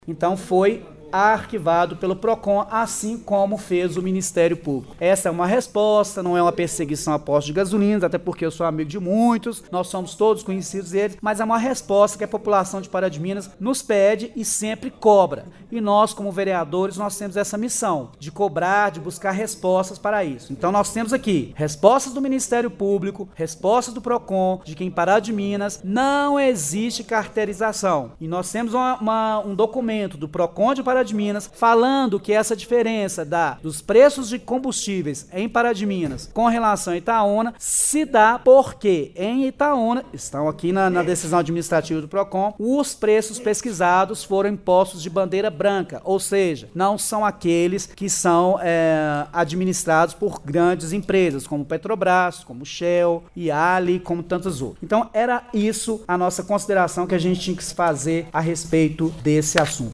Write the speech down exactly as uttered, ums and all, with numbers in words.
Então foi arquivado pelo PROCON, assim como fez o Ministério Público. Essa é uma resposta, não é uma perseguição a postos de gasolina, até porque eu sou amigo de muitos, nós somos todos conhecidos deles, mas é uma resposta que a população de Pará de Minas nos pede e sempre cobra. E nós, como vereadores, nós temos essa missão de cobrar, de buscar respostas para isso. Então nós temos aqui respostas do Ministério Público, respostas do PROCON, de que em Pará de Minas não existe carteirização. E nós temos uma, uma, um documento do PROCON de Pará de Minas, falando que essa diferença da, dos preços de combustíveis em Pará de Minas com relação a Itaúna se dá porque em Itaúna, estão aqui na, na decisão administrativa do PROCON, os preços pesquisados foram impostos de bandeira branca, ou seja, não são aqueles que são é, administrados por grandes empresas, como Petrobras, como Shell, Iali, como tantos outros. Então era isso a nossa consideração que a gente tinha que fazer a respeito desse assunto.